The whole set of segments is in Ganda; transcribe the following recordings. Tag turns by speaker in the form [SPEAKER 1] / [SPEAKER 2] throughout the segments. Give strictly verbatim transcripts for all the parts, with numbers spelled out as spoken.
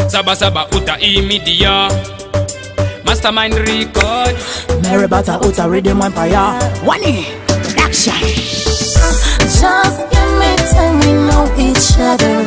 [SPEAKER 1] Saba Saba uta imedia Mastermind record
[SPEAKER 2] Mary Butter uta rhythm empire. One action.
[SPEAKER 3] Just give me time, we know each other.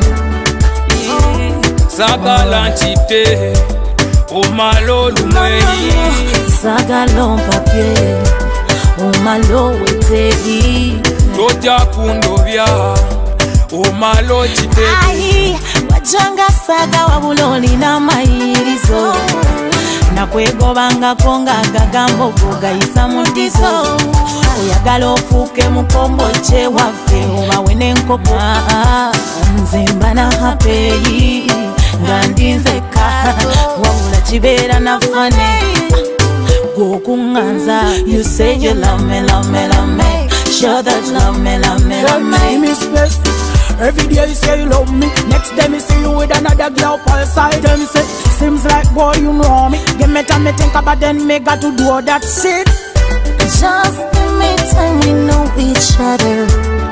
[SPEAKER 1] Sagala nchite Omalo lumwei
[SPEAKER 3] Sagala mpapye Omalo wetei
[SPEAKER 1] Toja kundovya Omalo chite
[SPEAKER 3] Ahi Wajanga saga wabuloni na mairizo Na kwego banga konga gagambo Goga isa mundizo Oyagala ofuke mukombo che wafe Oba wene nkoko Nzimba na hapeyi Ngandinzeka Wabula chibera na fane Gokunganza You say you love me, love me, love me Show that love me, love me, love me
[SPEAKER 2] Every day you say you love me, next day me see you with another girl per side. Them say, seems like boy you know me. Give me time me think about then me got to do all that shit.
[SPEAKER 3] Just give me time, we know each other.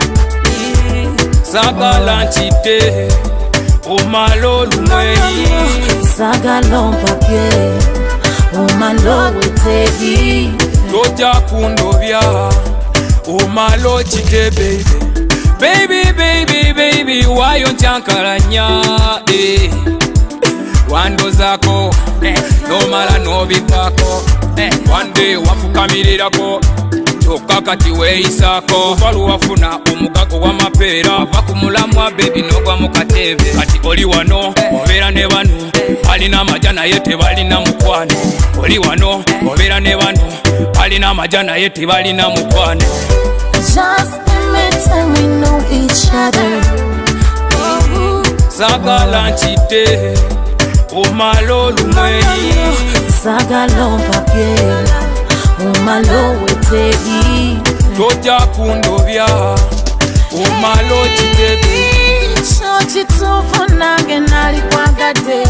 [SPEAKER 1] Sagala nchite Omalo lumwei
[SPEAKER 3] Sagala mpapye Omalo wetei
[SPEAKER 1] Toja kundovya Omalo chite baby Baby, baby, baby, why you chankaranya, eh? Wando zako, eh, no mala no bipako, eh, one day wafukamirako, choka kati weisako, walu wafuna umugago wa mapera, wakumulamwa baby no gwa mukatebe, kati oli wano, obera ne banu, alina majana yete balina mukwane, oli wano, obera ne banu, alina majana yete balina mukwane.
[SPEAKER 3] Just give me time, we know each other.
[SPEAKER 1] Sagala nchite Omalo lumwei
[SPEAKER 3] Sagala mpapye Omalo wetei
[SPEAKER 1] Toja kundovya Omalo chite
[SPEAKER 3] Chochi tufu nange nali kwagade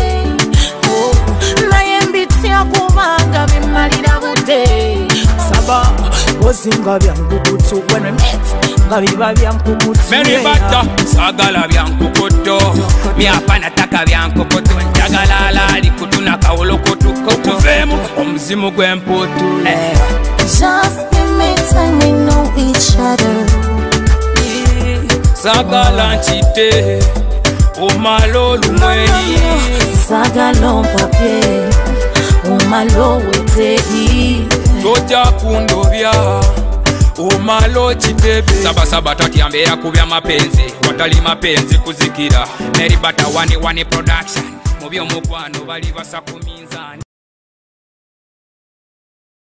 [SPEAKER 3] Naye mbitia kubanga bimalira bude
[SPEAKER 2] Saba Ozinga byankukutu when we met Ngabiba byankukutu
[SPEAKER 1] Mary Butter Sagala byankukutu Miapa nataka byankukutu Njagala lali kutuna kawolo kutu Kutuvemu Omzimu gwemputu
[SPEAKER 3] Just give me time, we know each other.
[SPEAKER 1] Sagala nchite Omalo lumwei
[SPEAKER 3] Sagala mpapye Omalo wetei
[SPEAKER 1] Toja kundovya Omalo chite Saba Saba tatiambe ya kubya mapenzi Watali mapenzi kuzikira Mary Butter wani wani production Mubyo mukwano bali basa kuminzani